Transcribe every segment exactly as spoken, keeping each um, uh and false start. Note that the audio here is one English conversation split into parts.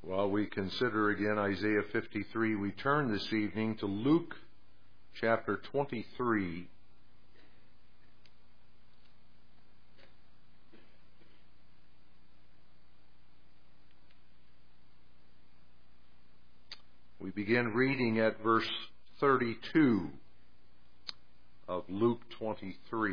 While we consider again Isaiah fifty-three, we turn this evening to Luke chapter twenty-three. We begin reading at verse thirty-two of Luke twenty-three.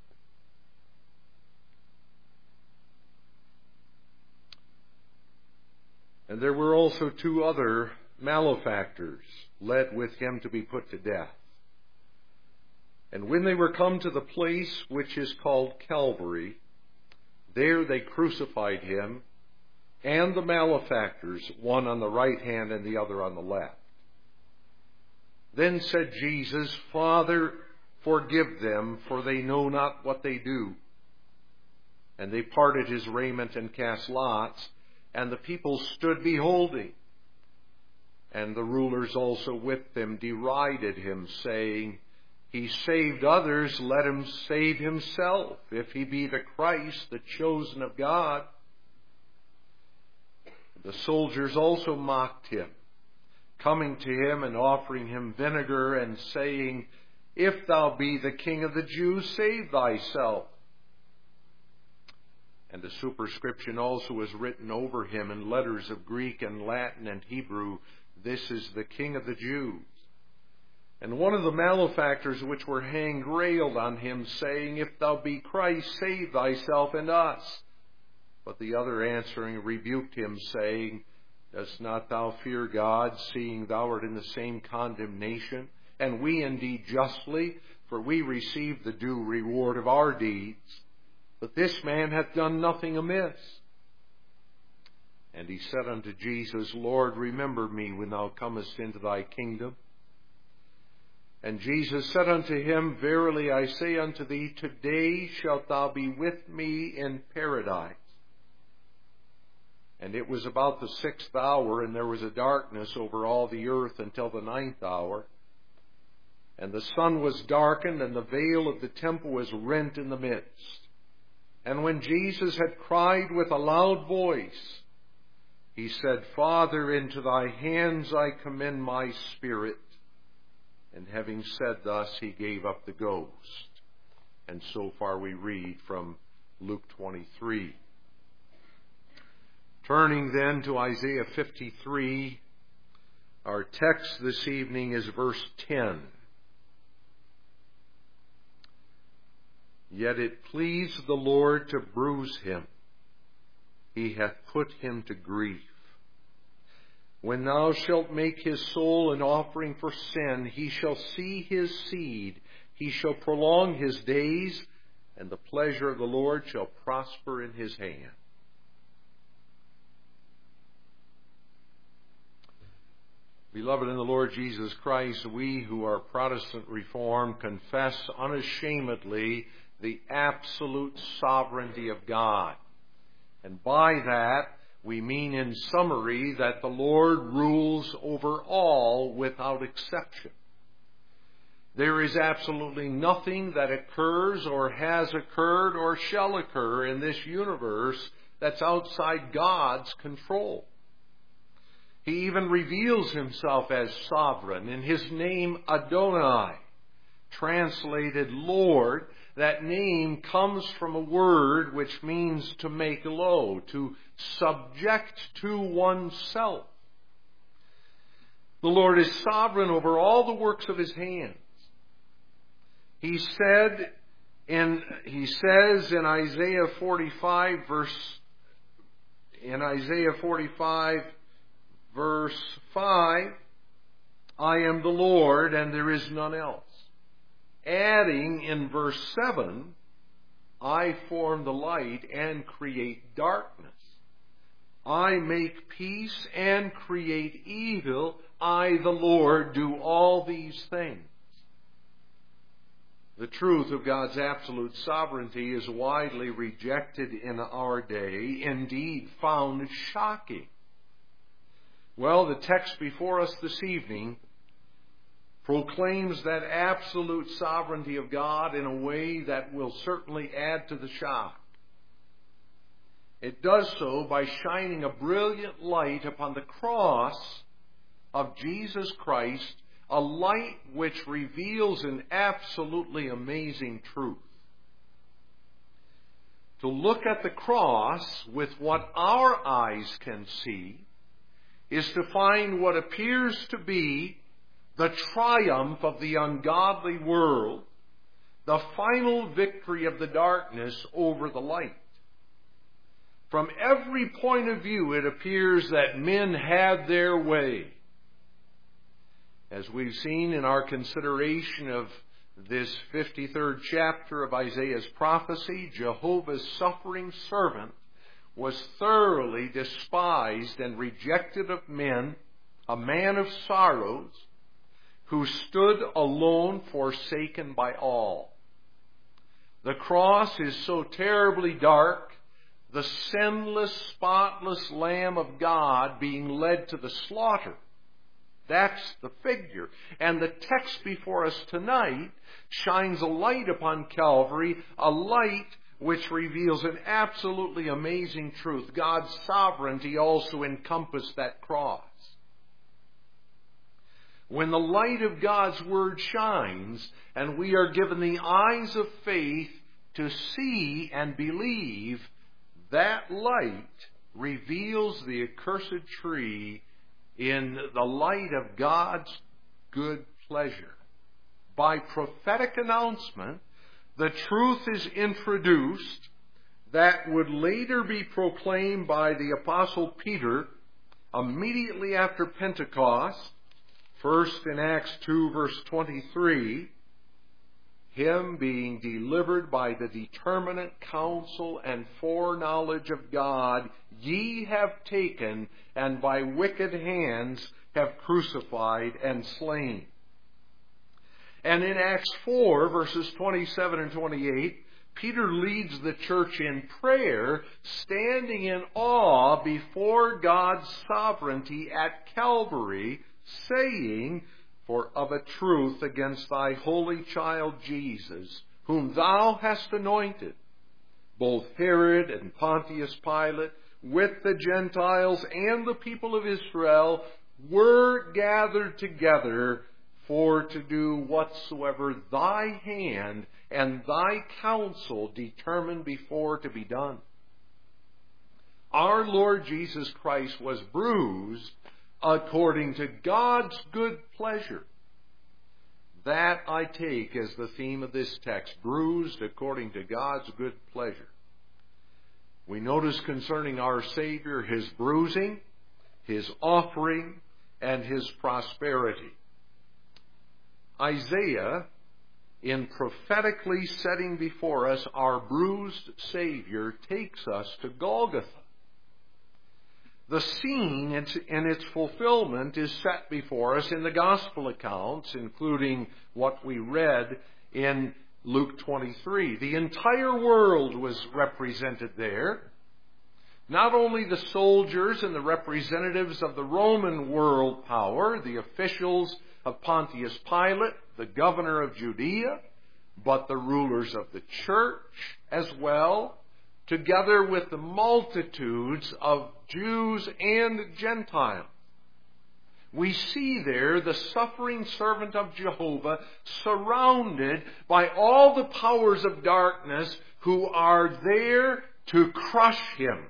And there were also two other malefactors led with him to be put to death. And when they were come to the place which is called Calvary, there they crucified him and the malefactors, one on the right hand and the other on the left. Then said Jesus, Father, forgive them, for they know not what they do. And they parted his raiment and cast lots, and the people stood beholding. And the rulers also with them derided him, saying, He saved others, let him save himself, if he be the Christ, the chosen of God. The soldiers also mocked him, coming to him and offering him vinegar, and saying, If thou be the King of the Jews, save thyself. And a superscription also was written over him in letters of Greek and Latin and Hebrew, This is the King of the Jews. And one of the malefactors which were hanged railed on him, saying, If thou be Christ, save thyself and us. But the other answering rebuked him, saying, Dost not thou fear God, seeing thou art in the same condemnation? And we indeed justly, for we receive the due reward of our deeds. But this man hath done nothing amiss. And he said unto Jesus, Lord, remember me when thou comest into thy kingdom. And Jesus said unto him, Verily I say unto thee, today shalt thou be with me in paradise. And it was about the sixth hour, and there was a darkness over all the earth until the ninth hour. And the sun was darkened, and the veil of the temple was rent in the midst. And when Jesus had cried with a loud voice, he said, Father, into thy hands I commend my spirit. And having said thus, he gave up the ghost. And so far we read from Luke twenty-three. Turning then to Isaiah fifty-three, our text this evening is verse ten. Yet it pleased the Lord to bruise him. He hath put him to grief. When thou shalt make his soul an offering for sin, he shall see his seed. He shall prolong his days, and the pleasure of the Lord shall prosper in his hand. Beloved in the Lord Jesus Christ, we who are Protestant Reformed confess unashamedly the absolute sovereignty of God. And by that, we mean in summary that the Lord rules over all without exception. There is absolutely nothing that occurs or has occurred or shall occur in this universe that's outside God's control. He even reveals himself as sovereign in his name Adonai, translated Lord. That name comes from a word which means to make low, to subject to oneself. The Lord is sovereign over all the works of his hands. He said in he says in Isaiah forty-five verse in Isaiah forty-five verse five, I am the Lord and there is none else. Adding in verse seven, I form the light and create darkness. I make peace and create evil. I, the Lord, do all these things. The truth of God's absolute sovereignty is widely rejected in our day, indeed found shocking. Well, the text before us this evening proclaims that absolute sovereignty of God in a way that will certainly add to the shock. It does so by shining a brilliant light upon the cross of Jesus Christ, a light which reveals an absolutely amazing truth. To look at the cross with what our eyes can see is to find what appears to be the triumph of the ungodly world, the final victory of the darkness over the light. From every point of view, it appears that men had their way. As we've seen in our consideration of this fifty-third chapter of Isaiah's prophecy, Jehovah's suffering servant was thoroughly despised and rejected of men, a man of sorrows, who stood alone, forsaken by all. The cross is so terribly dark, the sinless, spotless Lamb of God being led to the slaughter. That's the figure. And the text before us tonight shines a light upon Calvary, a light which reveals an absolutely amazing truth. God's sovereignty also encompassed that cross. When the light of God's Word shines, and we are given the eyes of faith to see and believe, that light reveals the accursed tree in the light of God's good pleasure. By prophetic announcement, the truth is introduced that would later be proclaimed by the Apostle Peter immediately after Pentecost. First in Acts two verse twenty-three, him being delivered by the determinate counsel and foreknowledge of God, ye have taken, and by wicked hands have crucified and slain. And in Acts four verses twenty-seven and twenty-eight, Peter leads the church in prayer, standing in awe before God's sovereignty at Calvary, saying, For of a truth against thy holy child Jesus, whom thou hast anointed, both Herod and Pontius Pilate, with the Gentiles and the people of Israel, were gathered together for to do whatsoever thy hand and thy counsel determined before to be done. Our Lord Jesus Christ was bruised according to God's good pleasure. That I take as the theme of this text, bruised according to God's good pleasure. We notice concerning our Savior His bruising, His offering, and His prosperity. Isaiah, in prophetically setting before us our bruised Savior, takes us to Golgotha. The scene in its fulfillment is set before us in the gospel accounts, including what we read in Luke twenty-three. The entire world was represented there. Not only the soldiers and the representatives of the Roman world power, the officials of Pontius Pilate, the governor of Judea, but the rulers of the church as well, together with the multitudes of Jews and Gentiles. We see there the suffering servant of Jehovah surrounded by all the powers of darkness who are there to crush him.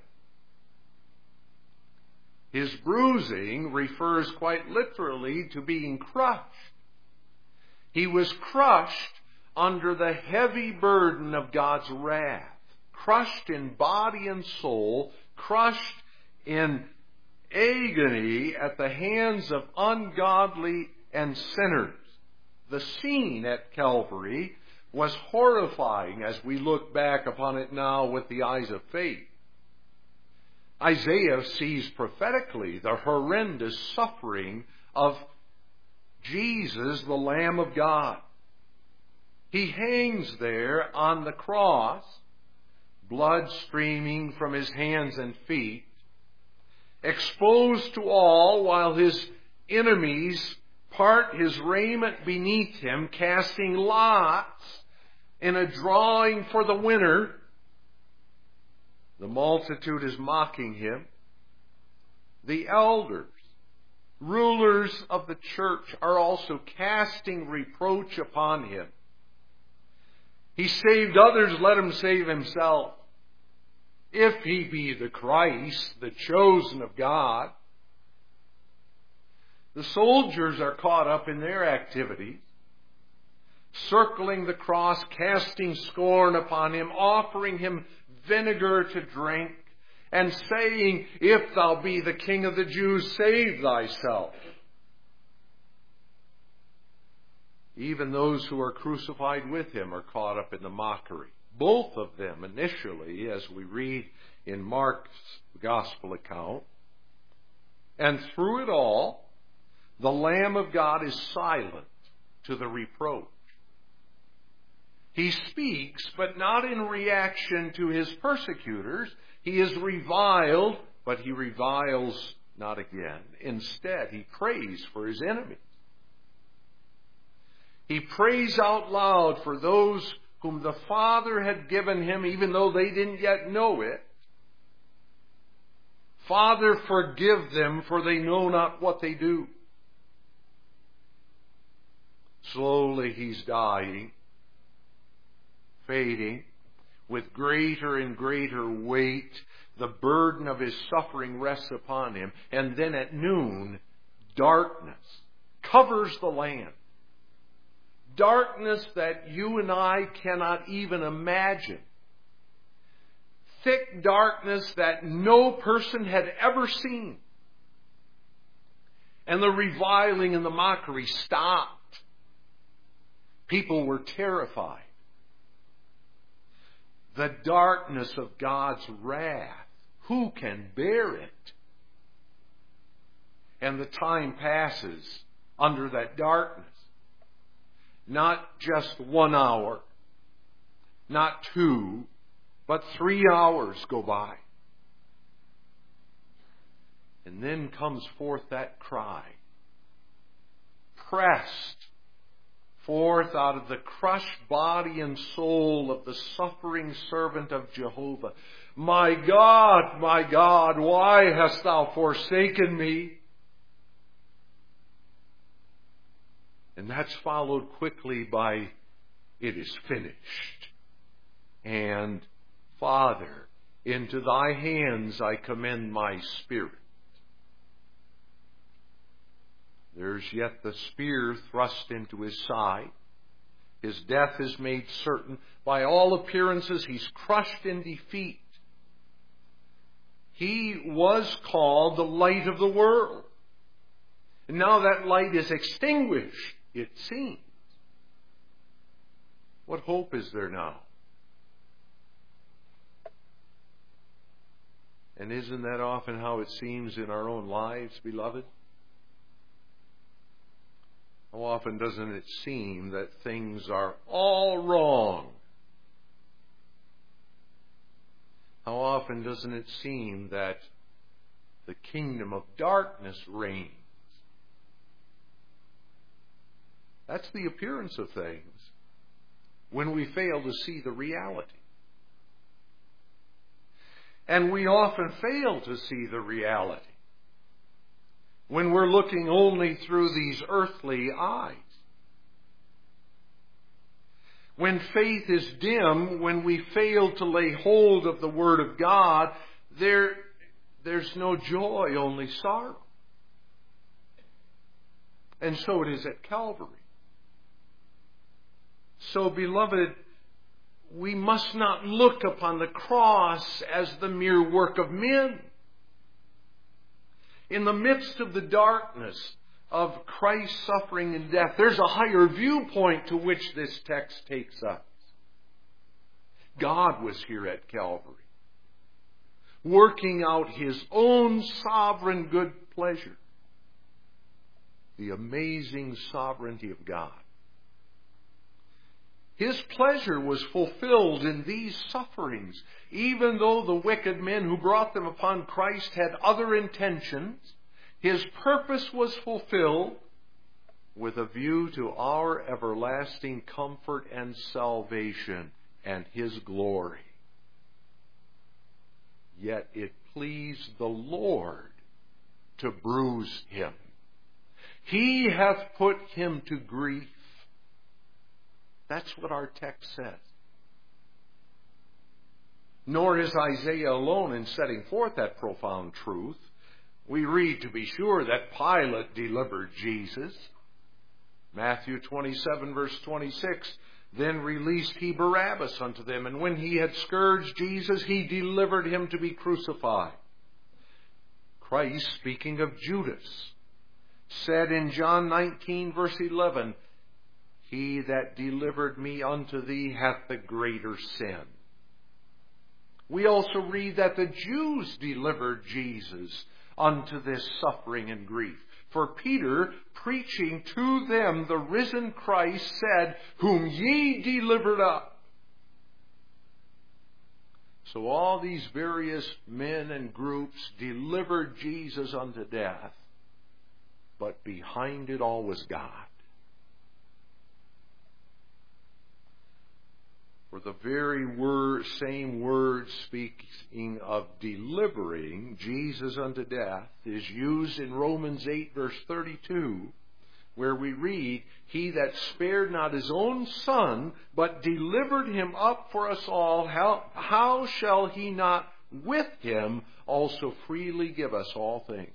His bruising refers quite literally to being crushed. He was crushed under the heavy burden of God's wrath, crushed in body and soul, crushed in agony at the hands of ungodly and sinners. The scene at Calvary was horrifying as we look back upon it now with the eyes of faith. Isaiah sees prophetically the horrendous suffering of Jesus, the Lamb of God. He hangs there on the cross, blood streaming from his hands and feet, exposed to all while his enemies part his raiment beneath him, casting lots in a drawing for the winner. The multitude is mocking him. The elders, rulers of the church, are also casting reproach upon him. He saved others, let him save himself. If he be the Christ, the chosen of God. The soldiers are caught up in their activities, circling the cross, casting scorn upon him, offering him vinegar to drink, and saying, "If thou be the King of the Jews, save thyself." Even those who are crucified with him are caught up in the mockery. Both of them initially, as we read in Mark's gospel account. And through it all, the Lamb of God is silent to the reproach. He speaks, but not in reaction to his persecutors. He is reviled, but he reviles not again. Instead, he prays for his enemies. He prays out loud for those whom the Father had given him, even though they didn't yet know it. "Father, forgive them, for they know not what they do." Slowly he's dying, fading, with greater and greater weight. The burden of his suffering rests upon him. And then at noon, darkness covers the land. Darkness that you and I cannot even imagine. Thick darkness that no person had ever seen. And the reviling and the mockery stopped. People were terrified. The darkness of God's wrath, who can bear it? And the time passes under that darkness. Not just one hour, not two, but three hours go by. And then comes forth that cry, pressed forth out of the crushed body and soul of the suffering servant of Jehovah. "My God, my God, why hast thou forsaken me?" And that's followed quickly by, "It is finished." And, "Father, into thy hands I commend my spirit." There's yet the spear thrust into his side. His death is made certain. By all appearances, he's crushed in defeat. He was called the light of the world. And now that light is extinguished, it seems. What hope is there now? And isn't that often how it seems in our own lives, beloved? How often doesn't it seem that things are all wrong? How often doesn't it seem that the kingdom of darkness reigns? That's the appearance of things when we fail to see the reality. And we often fail to see the reality when we're looking only through these earthly eyes. When faith is dim, when we fail to lay hold of the Word of God, there, there's no joy, only sorrow. And so it is at Calvary. So, beloved, we must not look upon the cross as the mere work of men. In the midst of the darkness of Christ's suffering and death, there's a higher viewpoint to which this text takes us. God was here at Calvary, working out His own sovereign good pleasure. The amazing sovereignty of God. His pleasure was fulfilled in these sufferings, even though the wicked men who brought them upon Christ had other intentions. His purpose was fulfilled with a view to our everlasting comfort and salvation and His glory. Yet it pleased the Lord to bruise him. He hath put him to grief. That's what our text says. Nor is Isaiah alone in setting forth that profound truth. We read, to be sure, that Pilate delivered Jesus. Matthew twenty-seven, verse twenty-six, then released he Barabbas unto them, and when he had scourged Jesus, he delivered him to be crucified. Christ, speaking of Judas, said in John nineteen, verse eleven, he that delivered me unto thee hath the greater sin. We also read that the Jews delivered Jesus unto this suffering and grief. For Peter, preaching to them the risen Christ, said, whom ye delivered up. So all these various men and groups delivered Jesus unto death, but behind it all was God. For the very word, same word speaking of delivering Jesus unto death is used in Romans eight, verse thirty-two, where we read, he that spared not his own son, but delivered him up for us all, how, how shall he not with him also freely give us all things?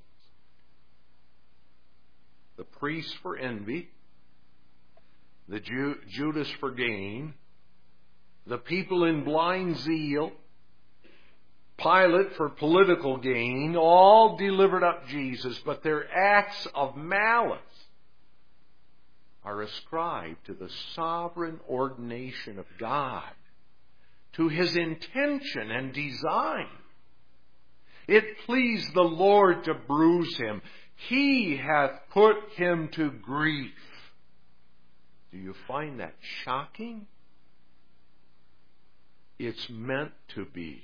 The priests for envy, the Ju- Judas for gain, the people in blind zeal, Pilate for political gain, all delivered up Jesus, but their acts of malice are ascribed to the sovereign ordination of God, to his intention and design. It pleased the Lord to bruise him. He hath put him to grief. Do you find that shocking? It's meant to be.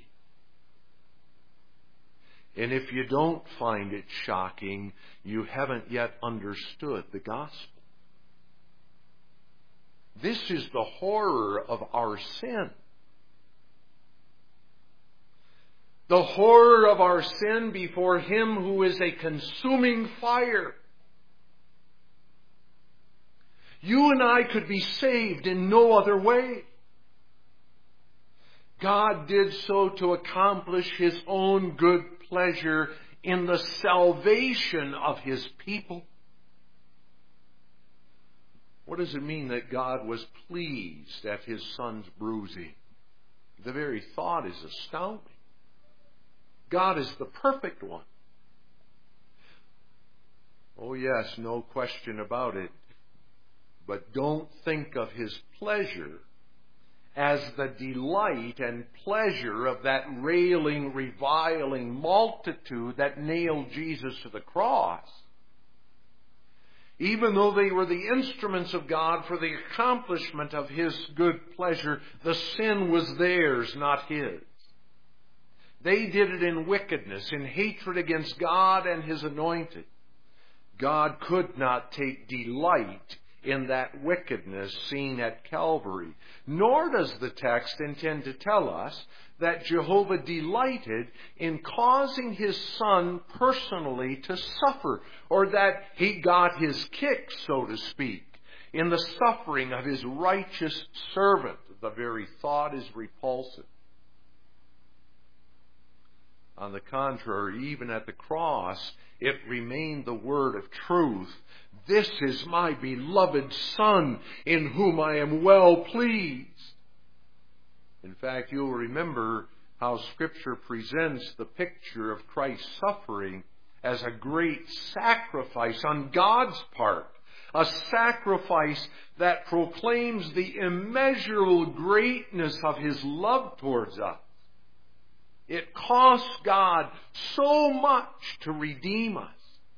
And if you don't find it shocking, you haven't yet understood the gospel. This is the horror of our sin. The horror of our sin before him who is a consuming fire. You and I could be saved in no other way. God did so to accomplish his own good pleasure in the salvation of his people. What does it mean that God was pleased at his son's bruising? The very thought is astounding. God is the perfect one. Oh yes, no question about it. But don't think of his pleasure as the delight and pleasure of that railing, reviling multitude that nailed Jesus to the cross. Even though they were the instruments of God for the accomplishment of his good pleasure, the sin was theirs, not his. They did it in wickedness, in hatred against God and his anointed. God could not take delight in that wickedness seen at Calvary. Nor does the text intend to tell us that Jehovah delighted in causing his son personally to suffer, or that he got his kick, so to speak, in the suffering of his righteous servant. The very thought is repulsive. On the contrary, even at the cross, it remained the word of truth. This is my beloved Son, in whom I am well pleased. In fact, you'll remember how Scripture presents the picture of Christ's suffering as a great sacrifice on God's part. A sacrifice that proclaims the immeasurable greatness of his love towards us. It cost God so much to redeem us.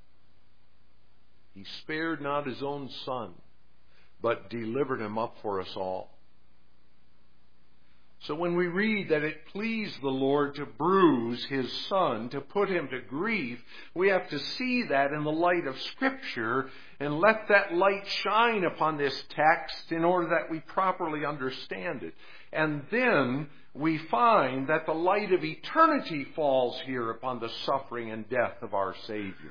He spared not his own son, but delivered him up for us all. So when we read that it pleased the Lord to bruise his son, to put him to grief, we have to see that in the light of Scripture and let that light shine upon this text in order that we properly understand it. And then we find that the light of eternity falls here upon the suffering and death of our Savior.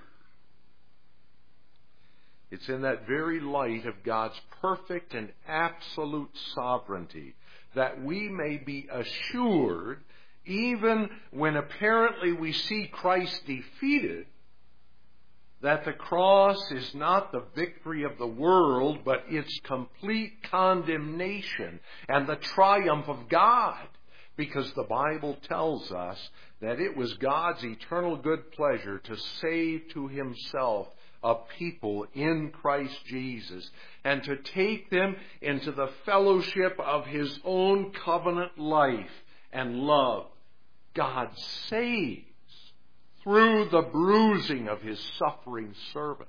It's in that very light of God's perfect and absolute sovereignty that we may be assured, even when apparently we see Christ defeated, that the cross is not the victory of the world, but its complete condemnation and the triumph of God. Because the Bible tells us that it was God's eternal good pleasure to save to Himself a people in Christ Jesus and to take them into the fellowship of His own covenant life and love. God saves through the bruising of His suffering servant.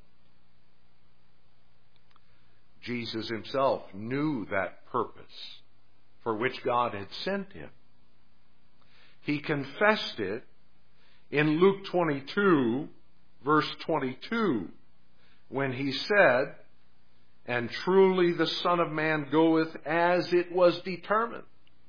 Jesus Himself knew that purpose for which God had sent Him. He confessed it in Luke twenty-two, verse twenty-two, when He said, "And truly the Son of Man goeth as it was determined."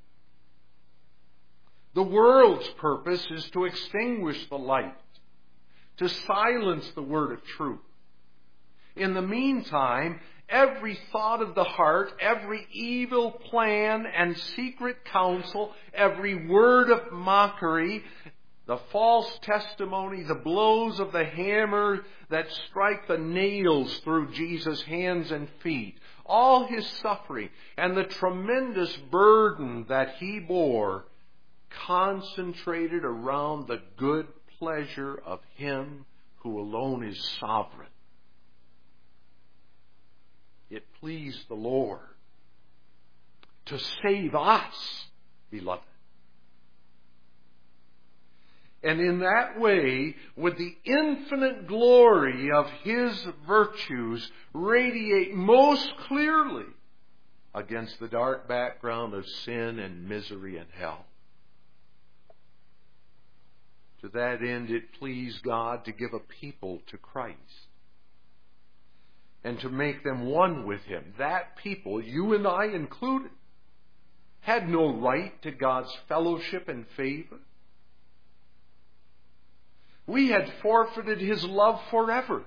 The world's purpose is to extinguish the light, to silence the word of truth. In the meantime, every thought of the heart, every evil plan and secret counsel, every word of mockery, the false testimony, the blows of the hammer that strike the nails through Jesus' hands and feet, all His suffering and the tremendous burden that He bore, concentrated around the good pleasure of Him who alone is sovereign. It pleased the Lord to save us, beloved. And in that way, would the infinite glory of His virtues radiate most clearly against the dark background of sin and misery and hell. To that end, it pleased God to give a people to Christ and to make them one with Him. That people, you and I included, had no right to God's fellowship and favor. We had forfeited His love forever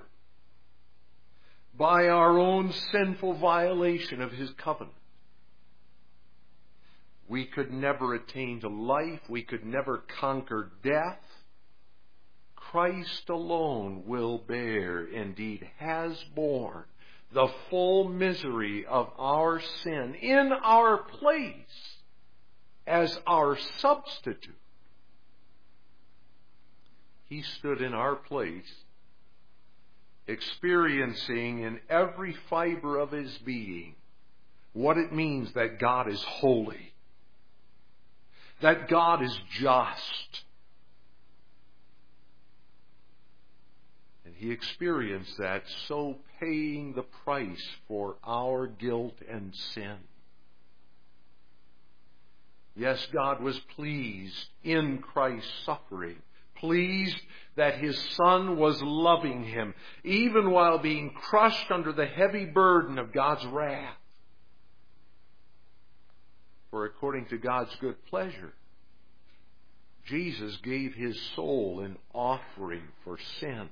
by our own sinful violation of His covenant. We could never attain to life. We could never conquer death. Christ alone will bear, indeed has borne, the full misery of our sin in our place as our substitute. He stood in our place, experiencing in every fiber of His being what it means that God is holy, that God is just. And He experienced that, so paying the price for our guilt and sin. Yes, God was pleased in Christ's suffering, pleased that His Son was loving Him, even while being crushed under the heavy burden of God's wrath. For according to God's good pleasure, Jesus gave His soul in offering for sin.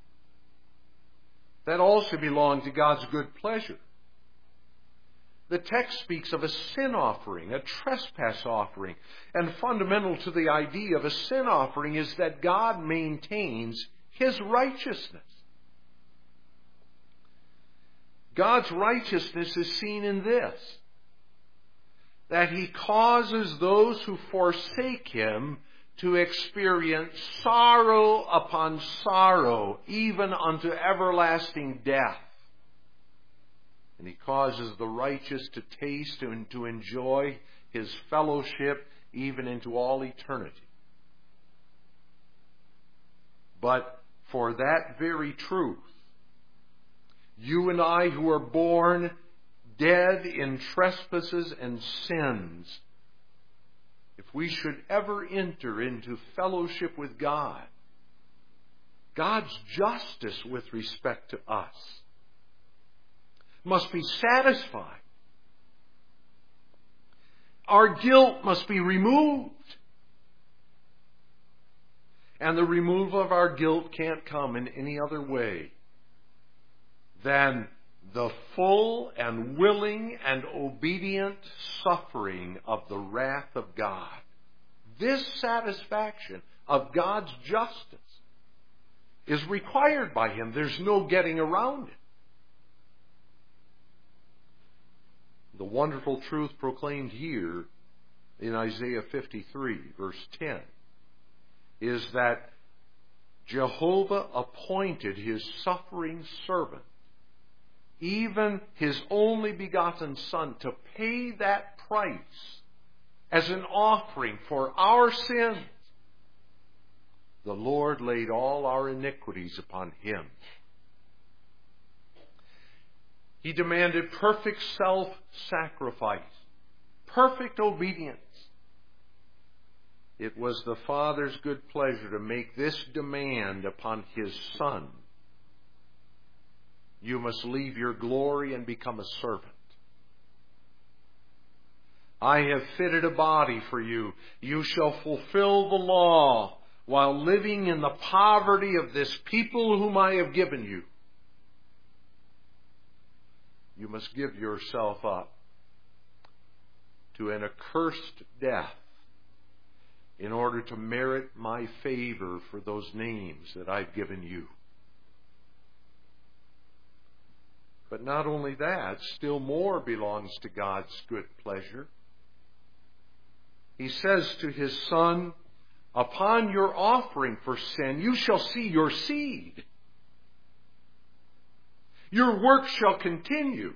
That also belonged to God's good pleasure. The text speaks of a sin offering, a trespass offering. And fundamental to the idea of a sin offering is that God maintains His righteousness. God's righteousness is seen in this, that He causes those who forsake Him to experience sorrow upon sorrow, even unto everlasting death. And He causes the righteous to taste and to enjoy His fellowship even into all eternity. But for that very truth, you and I who are born dead in trespasses and sins, if we should ever enter into fellowship with God, God's justice with respect to us must be satisfied. Our guilt must be removed. And the removal of our guilt can't come in any other way than the full and willing and obedient suffering of the wrath of God. This satisfaction of God's justice is required by Him. There's no getting around it. The wonderful truth proclaimed here in Isaiah fifty-three, verse ten, is that Jehovah appointed His suffering servant, even His only begotten Son, to pay that price as an offering for our sins. The Lord laid all our iniquities upon Him. He demanded perfect self-sacrifice, perfect obedience. It was the Father's good pleasure to make this demand upon His Son. You must leave your glory and become a servant. I have fitted a body for you. You shall fulfill the law while living in the poverty of this people whom I have given you. You must give yourself up to an accursed death in order to merit my favor for those names that I've given you. But not only that, still more belongs to God's good pleasure. He says to His Son, upon your offering for sin, you shall see your seed. Your work shall continue.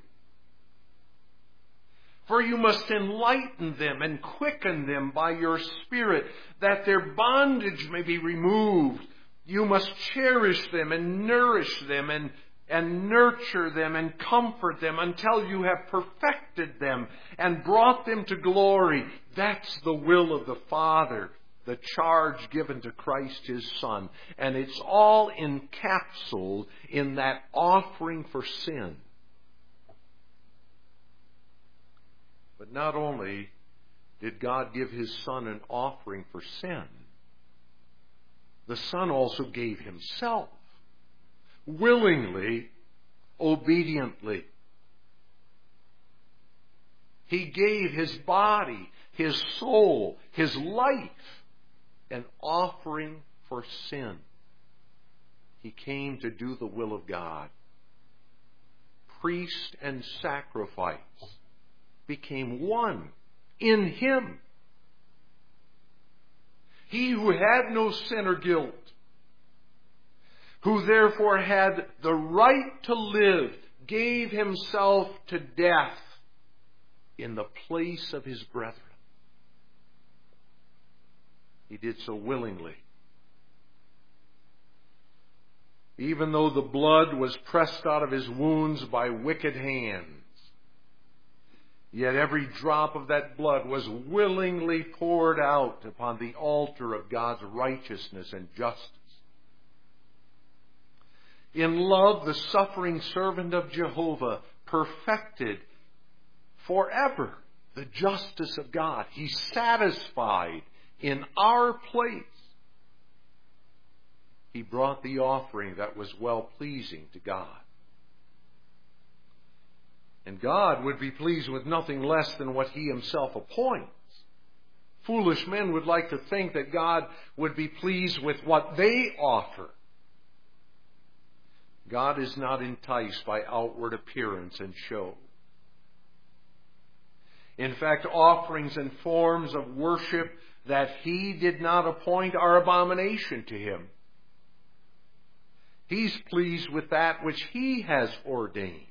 For you must enlighten them and quicken them by your Spirit, that their bondage may be removed. You must cherish them and nourish them and, and nurture them and comfort them until you have perfected them and brought them to glory. That's the will of the Father, the charge given to Christ His Son. And it's all encapsulated in that offering for sin. But not only did God give His Son an offering for sin, the Son also gave Himself willingly, obediently. He gave His body, His soul, His life, an offering for sin. He came to do the will of God. Priest and sacrifice became one in Him. He who had no sin or guilt, who therefore had the right to live, gave Himself to death in the place of His brethren. He did so willingly. Even though the blood was pressed out of His wounds by wicked hands, yet every drop of that blood was willingly poured out upon the altar of God's righteousness and justice. In love, the suffering servant of Jehovah perfected forever the justice of God. He satisfied in our place. He brought the offering that was well-pleasing to God. And God would be pleased with nothing less than what He Himself appoints. Foolish men would like to think that God would be pleased with what they offer. God is not enticed by outward appearance and show. In fact, offerings and forms of worship that He did not appoint are abomination to Him. He's pleased with that which He has ordained.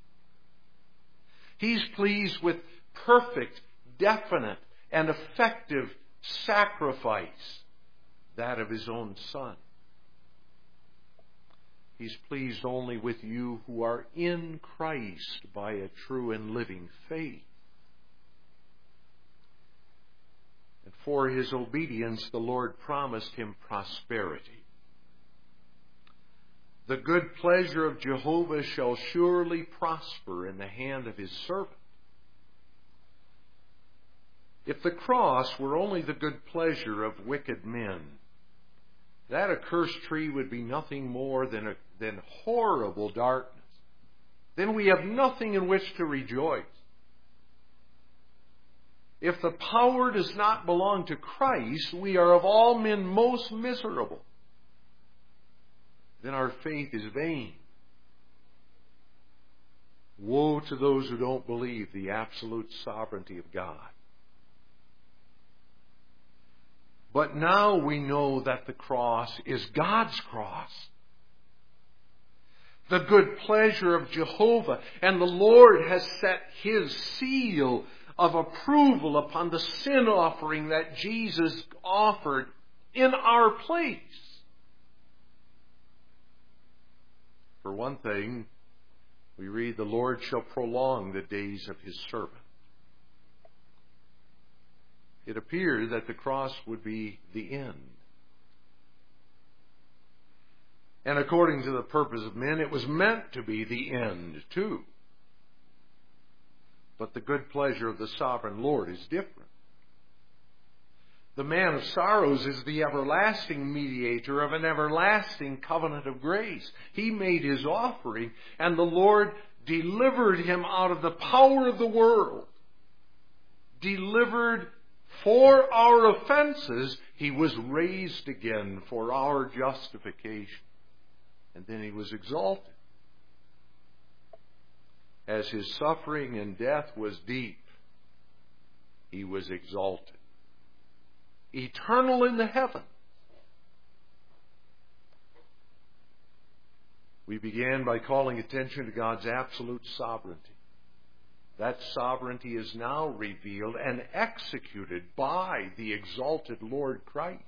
He's pleased with perfect, definite, and effective sacrifice, that of His own Son. He's pleased only with you who are in Christ by a true and living faith. And for His obedience, the Lord promised him prosperity. The good pleasure of Jehovah shall surely prosper in the hand of His servant. If the cross were only the good pleasure of wicked men, that accursed tree would be nothing more than, a, than horrible darkness. Then we have nothing in which to rejoice. If the power does not belong to Christ, we are of all men most miserable. Then our faith is vain. Woe to those who don't believe the absolute sovereignty of God. But now we know that the cross is God's cross. The good pleasure of Jehovah, and the Lord has set His seal of approval upon the sin offering that Jesus offered in our place. For one thing, we read, the Lord shall prolong the days of His servant. It appeared that the cross would be the end. And according to the purpose of men, it was meant to be the end too. But the good pleasure of the sovereign Lord is different. The man of sorrows is the everlasting mediator of an everlasting covenant of grace. He made His offering, and the Lord delivered Him out of the power of the world. Delivered for our offenses, He was raised again for our justification. And then He was exalted. As His suffering and death was deep, He was exalted. Eternal in the heavens. We began by calling attention to God's absolute sovereignty. That sovereignty is now revealed and executed by the exalted Lord Christ.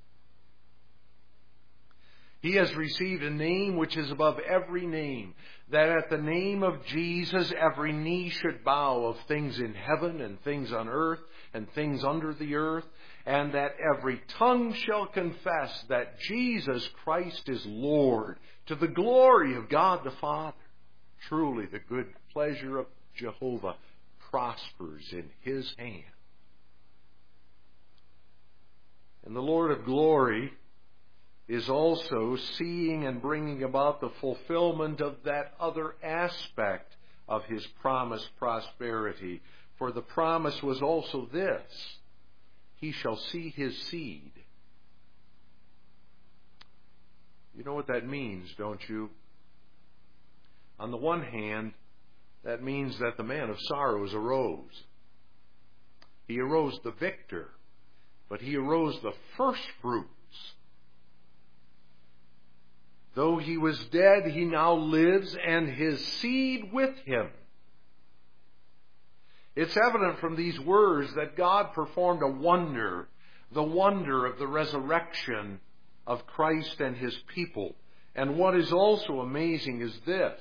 He has received a name which is above every name, that at the name of Jesus every knee should bow, of things in heaven and things on earth and things under the earth, and that every tongue shall confess that Jesus Christ is Lord, to the glory of God the Father. Truly the good pleasure of Jehovah prospers in His hand. And the Lord of glory is also seeing and bringing about the fulfillment of that other aspect of His promised prosperity. For the promise was also this: He shall see His seed. You know what that means, don't you? On the one hand, that means that the man of sorrows arose. He arose the victor, but he arose the first fruits. Though he was dead, he now lives, and his seed with him. It's evident from these words that God performed a wonder, the wonder of the resurrection of Christ and His people. And what is also amazing is this: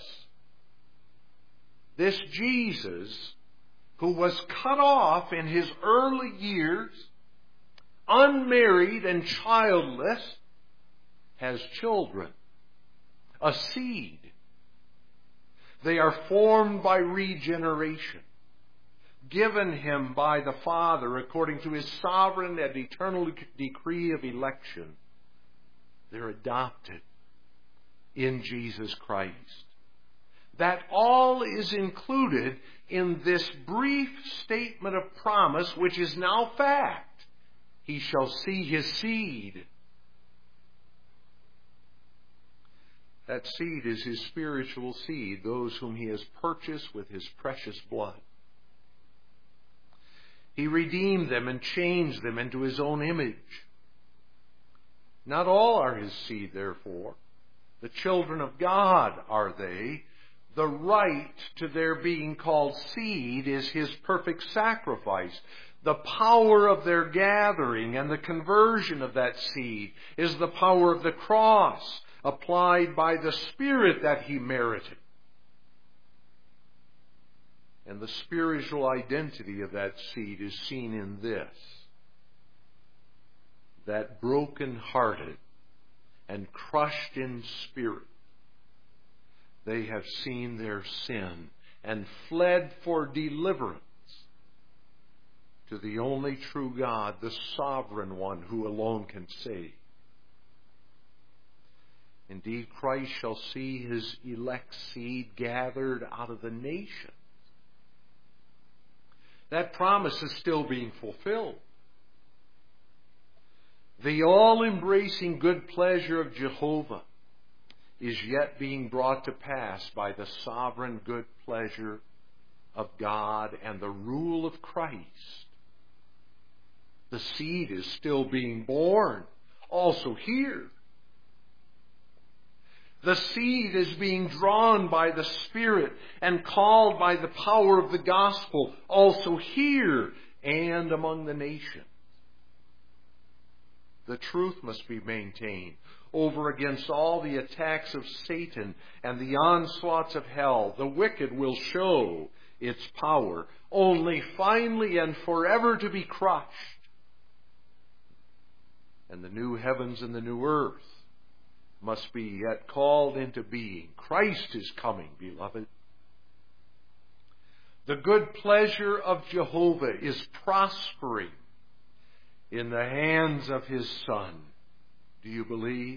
this Jesus, who was cut off in His early years, unmarried and childless, has children, a seed. They are formed by regeneration, given Him by the Father according to His sovereign and eternal decree of election. They're adopted in Jesus Christ. That all is included in this brief statement of promise, which is now fact. He shall see His seed. That seed is His spiritual seed, those whom He has purchased with His precious blood. He redeemed them and changed them into His own image. Not all are His seed, therefore. The children of God are they. The right to their being called seed is His perfect sacrifice. The power of their gathering and the conversion of that seed is the power of the cross, applied by the Spirit that He merited. And the spiritual identity of that seed is seen in this: that broken-hearted and crushed in spirit, they have seen their sin and fled for deliverance to the only true God, the sovereign one who alone can save. Indeed, Christ shall see his elect seed gathered out of the nations. That promise is still being fulfilled. The all-embracing good pleasure of Jehovah is yet being brought to pass by the sovereign good pleasure of God and the rule of Christ. The seed is still being born, also here. The seed is being drawn by the Spirit and called by the power of the gospel, also here and among the nations. The truth must be maintained over against all the attacks of Satan and the onslaughts of hell. The wicked will show its power, only finally and forever to be crushed. And the new heavens and the new earth must be yet called into being. Christ is coming, beloved. The good pleasure of Jehovah is prospering in the hands of his Son. Do you believe?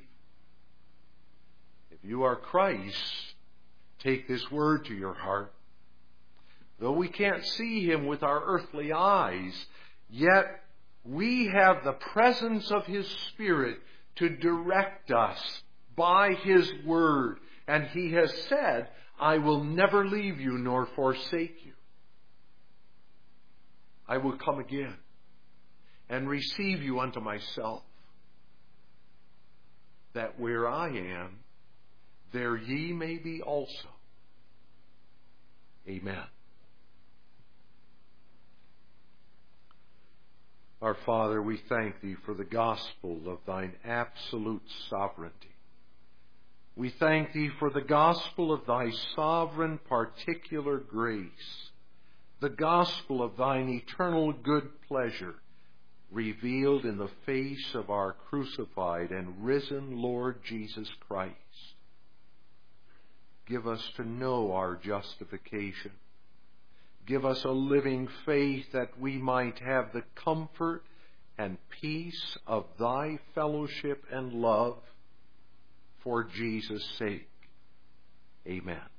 If you are Christ, take this word to your heart. Though we can't see him with our earthly eyes, yet we have the presence of his Spirit to direct us by his word. And he has said, I will never leave you nor forsake you. I will come again and receive you unto myself, that where I am, there ye may be also. Amen. Our Father, we thank thee for the gospel of thine absolute sovereignty. We thank thee for the gospel of thy sovereign particular grace, the gospel of thine eternal good pleasure, revealed in the face of our crucified and risen Lord Jesus Christ. Give us to know our justification. Give us a living faith that we might have the comfort and peace of thy fellowship and love for Jesus' sake. Amen.